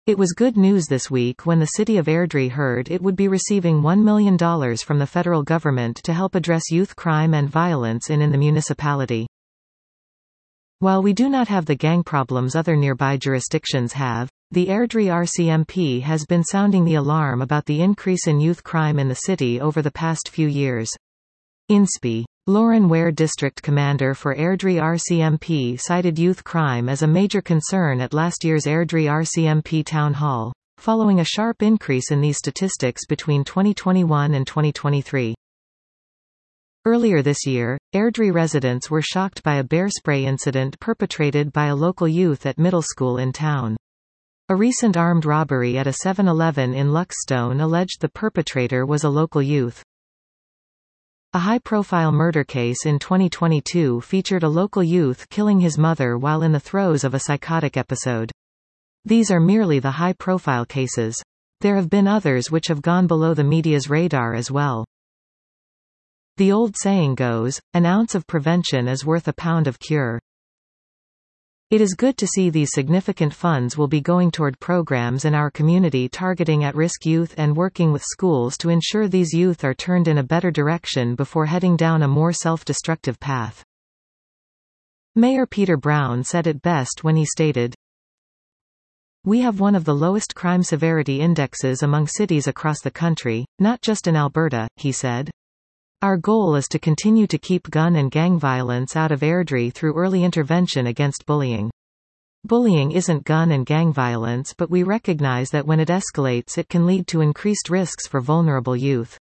It was good news this week when the city of Airdrie heard it would be receiving $1 million from the federal government to help address youth crime and violence in the municipality. While we do not have the gang problems other nearby jurisdictions have, the Airdrie RCMP has been sounding the alarm about the increase in youth crime in the city over the past few years. INSPE. Lauren Ware, District Commander for Airdrie RCMP, cited youth crime as a major concern at last year's Airdrie RCMP Town Hall, following a sharp increase in these statistics between 2021 and 2023. Earlier this year, Airdrie residents were shocked by a bear spray incident perpetrated by a local youth at middle school in town. A recent armed robbery at a 7-Eleven in Luckstone alleged the perpetrator was a local youth. A high-profile murder case in 2022 featured a local youth killing his mother while in the throes of a psychotic episode. These are merely the high-profile cases. There have been others which have gone below the media's radar as well. The old saying goes, an ounce of prevention is worth a pound of cure. It is good to see these significant funds will be going toward programs in our community targeting at-risk youth and working with schools to ensure these youth are turned in a better direction before heading down a more self-destructive path. Mayor Peter Brown said it best when he stated, "We have one of the lowest crime severity indexes among cities across the country, not just in Alberta," he said. "Our goal is to continue to keep gun and gang violence out of Airdrie through early intervention against bullying. Bullying isn't gun and gang violence, but we recognize that when it escalates it can lead to increased risks for vulnerable youth.